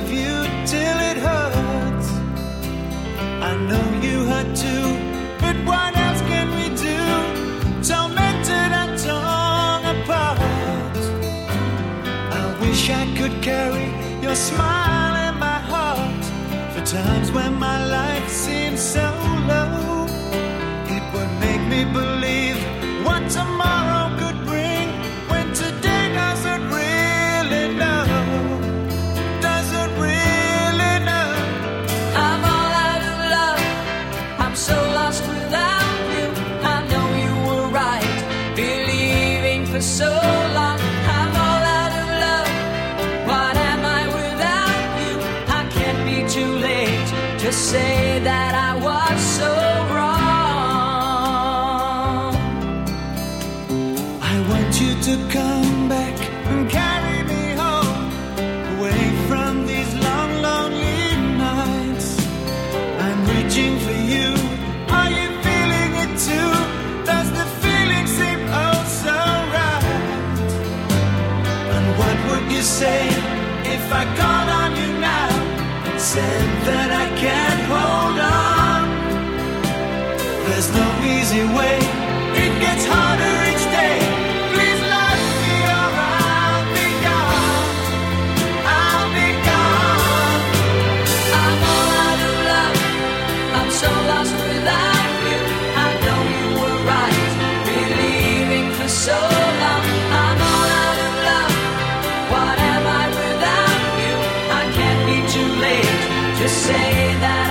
you till it hurts. I know you hurt too, but what else can we do? Tormented and torn apart. I wish I could carry your smile in my heart for times when my life seems so low. It would make me believe what tomorrow could bring when today doesn't really know. Doesn't really know. I'm all out of love. I'm so lost without you. I know you were right, believing for so long. I'm all out of love. What am I without you? I can't be too late to say that I was so wrong. I want you to come back and carry me home, away from these long, lonely nights. I'm reaching for you. Are you feeling it too? Does the feeling seem oh so right? And what would you say if I called on you now and said that I can't hold on? There's no easy way. It gets harder each day. Please love me or I'll be gone. I'll be gone. I'm all out of love. I'm so lost without you. I know you were right, believing for so long. I'm all out of love. What am I without you? I can't be too late to say that